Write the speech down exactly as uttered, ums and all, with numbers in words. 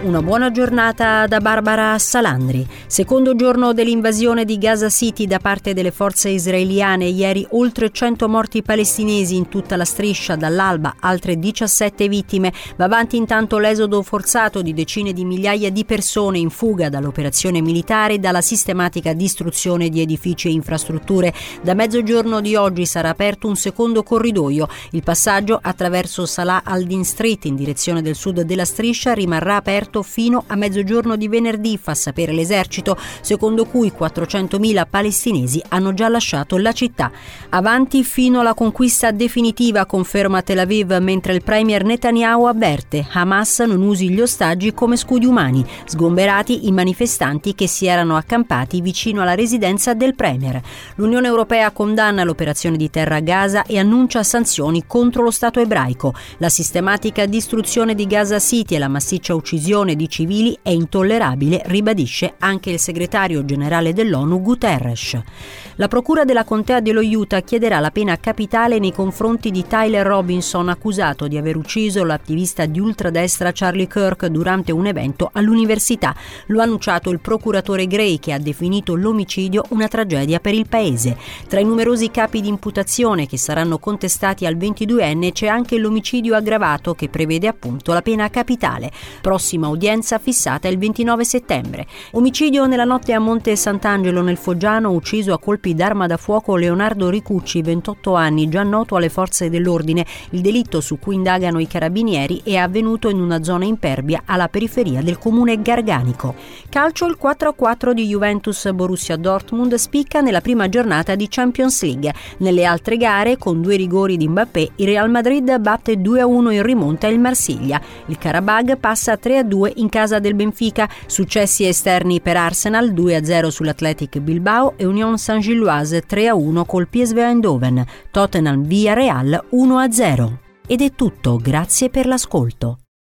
Una buona giornata da Barbara Salandri. Secondo giorno dell'invasione di Gaza City da parte delle forze israeliane, ieri oltre cento morti palestinesi in tutta la striscia, dall'alba altre diciassette vittime. Va avanti intanto l'esodo forzato di decine di migliaia di persone in fuga dall'operazione militare e dalla sistematica distruzione di edifici e infrastrutture. Da mezzogiorno di oggi sarà aperto un secondo corridoio. Il passaggio attraverso Salah al-Din Street in direzione del sud della striscia rimarrà aperto fino a mezzogiorno di venerdì, fa sapere l'esercito, secondo cui quattrocentomila palestinesi hanno già lasciato la città. Avanti fino alla conquista definitiva, conferma Tel Aviv, mentre il premier Netanyahu avverte: Hamas non usi gli ostaggi come scudi umani. Sgomberati i manifestanti che si erano accampati vicino alla residenza del premier. L'Unione Europea condanna l'operazione di terra a Gaza e annuncia sanzioni contro lo Stato ebraico. La sistematica distruzione di Gaza City e la massiccia uccisione di civili è intollerabile, ribadisce anche il segretario generale dell'ONU Guterres. La procura della contea dello Utah chiederà la pena capitale nei confronti di Tyler Robinson, accusato di aver ucciso l'attivista di ultradestra Charlie Kirk durante un evento all'università. Lo ha annunciato il procuratore Gray, che ha definito l'omicidio una tragedia per il paese. Tra i numerosi capi di imputazione che saranno contestati al ventiduenne c'è anche l'omicidio aggravato, che prevede appunto la pena capitale. Prossima udienza fissata il ventinove settembre. Omicidio nella notte a Monte Sant'Angelo nel Foggiano, ucciso a colpi d'arma da fuoco Leonardo Ricucci, ventotto anni, già noto alle forze dell'ordine. Il delitto, su cui indagano i carabinieri, è avvenuto in una zona impervia alla periferia del comune Garganico. Calcio, il quattro a quattro di Juventus Borussia Dortmund spicca nella prima giornata di Champions League. Nelle altre gare, con due rigori di Mbappé, il Real Madrid batte due a uno in rimonta il Marsiglia. Il Karabag passa tre a due in casa del Benfica. Successi esterni per Arsenal: due a zero sull'Athletic Bilbao e Union Saint-Gilloise tre a uno col P S V Eindhoven. Tottenham via Real uno a zero. Ed è tutto, grazie per l'ascolto.